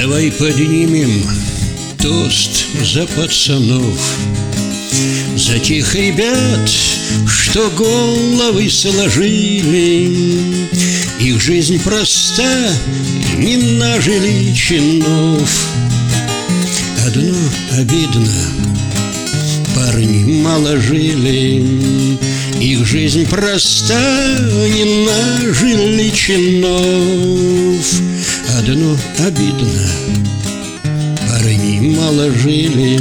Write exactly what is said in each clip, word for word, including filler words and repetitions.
Давай поднимем тост за пацанов, за тех ребят, что головы сложили. Их жизнь проста, не нажили чинов. Одно обидно, парни мало жили. Их жизнь проста, не нажили чинов. Одно обидно, парни мало жили.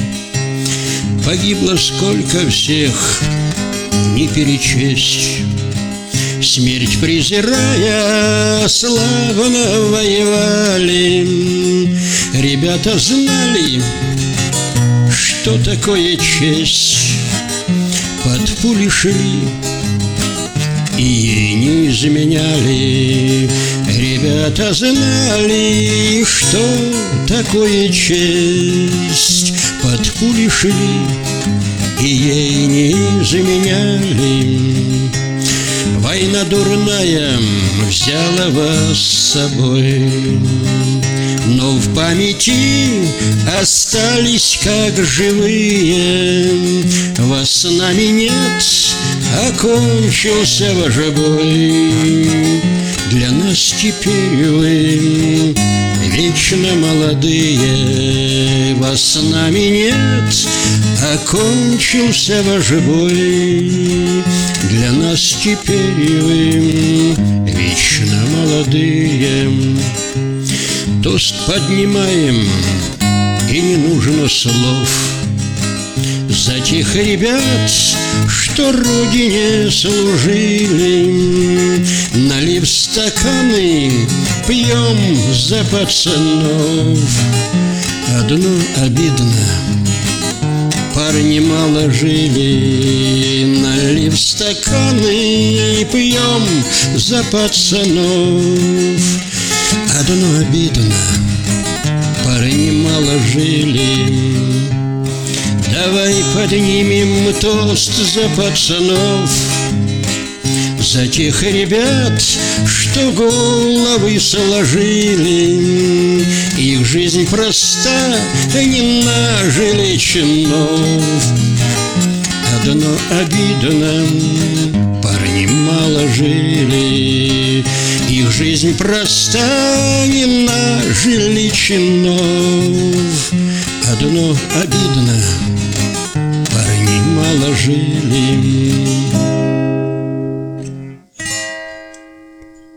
Погибло сколько всех, не перечесть. Смерть презирая, славно воевали. Ребята знали, что такое честь. Под пули шли и ей не изменяли. Ребята знали, что такое честь. Под пули шли и ей не изменяли. Война дурная взяла вас с собой, но в памяти остались как живые. Вас с нами нет, окончился ваш бой. Для нас теперь вы вечно молодые. Вас с нами нет, окончился ваш бой. Для нас теперь вы вечно молодые. Тост поднимаем, и не нужно слов, за тех ребят, что родине служили. Налив стаканы, пьем за пацанов. Одно обидно, парни мало жили. Налив стаканы, пьем за пацанов. Одно обидно, парни мало жили. Давай поднимем тост за пацанов, за тех ребят, что головы сложили. Их жизнь проста, не нажили чинов. Одно обидно, парни мало жили. Их жизнь проста, не нажили чинов. Одно обидно, парни мало жили.